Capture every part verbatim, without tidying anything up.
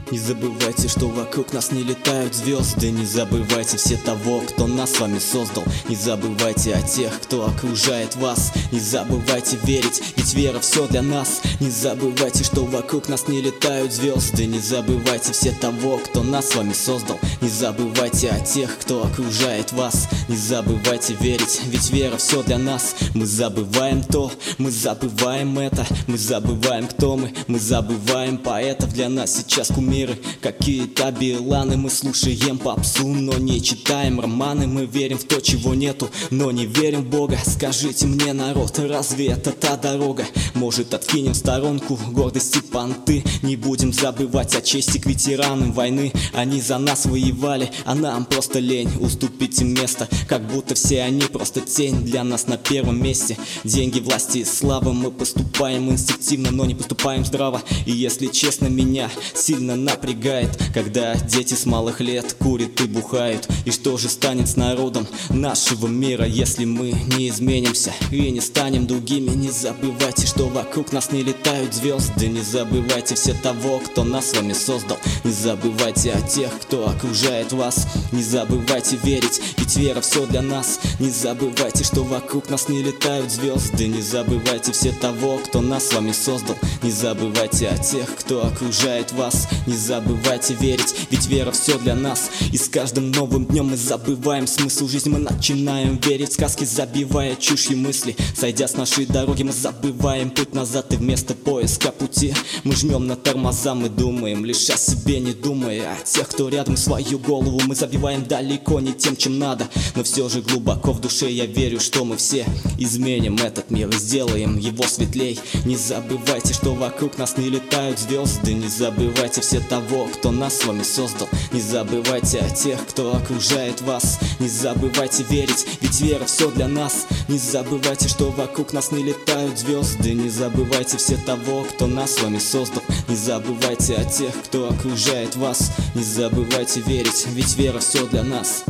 Не забывайте, что вокруг нас не летают звезды. Не забывайте все того, кто нас с вами создал. Не забывайте о тех, кто окружает вас. Не забывайте верить, ведь вера все для нас. Не забывайте, что вокруг нас не летают звезды. Не забывайте все того, кто нас с вами создал. Не забывайте о тех, кто окружает вас. Не забывайте верить, ведь вера все для нас. Мы забываем то, мы забываем это. Мы забываем, кто мы, мы забываем поэтов. Для нас сейчас кумиры какие-то Биланы. Мы слушаем попсу, но не читаем романы. Мы верим в то, чего нету, но не верим в Бога. Скажите мне, народ, разве это та дорога? Может, откинем в сторонку гордость и понты? Не будем забывать о чести к ветеранам войны. Они за нас воевали, а нам просто лень уступить им место. Как будто все они просто тень для нас на первом месте. Деньги, власти и слава. Мы поступаем инстинктивно, но не поступаем здраво. И если честно, меня сильно напрягает, когда дети с малых лет курят и бухают. И что же станет с народом нашего мира, если мы не изменимся и не станем другими? Не забывайте, что вокруг нас не летают звезды. Не забывайте все того, кто нас с вами создал. Не забывайте о тех, кто окружает вас. Не забывайте верить, ведь вера все для нас. Не забывайте, что вокруг нас не летают звезды. Не забывайте все того, кто нас с вами создал. Не забывайте о тех, кто окружает вас. Не забывайте верить, ведь вера все для нас. И с каждым новым днем мы забываем смысл жизни. Мы начинаем верить в сказки, забивая чушь и мысли. Сойдя с нашей дороги, мы забываем путь назад. И вместо поиска пути мы жмем на тормоза. Мы думаем лишь о себе, не думая о тех, кто рядом. Свою голову мы забиваем далеко не тем, чем надо. Но все же глубоко в душе я верю, что мы все изменим этот мир и сделаем его светлей. Не забывайте, что вокруг нас не летают звезды. Не забывайте все того, кто нас с вами создал. Не забывайте о тех, кто окружает вас. Не забывайте верить, ведь вера все для нас. Не забывайте, что вокруг нас не летают звезды. Не забывайте все того, кто нас с вами создал. Не забывайте о тех, кто окружает вас. Не забывайте верить, ведь вера все для нас.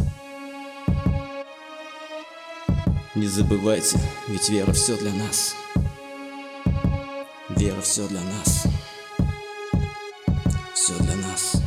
Не забывайте, ведь вера все для нас. Вера все для нас. Все для нас.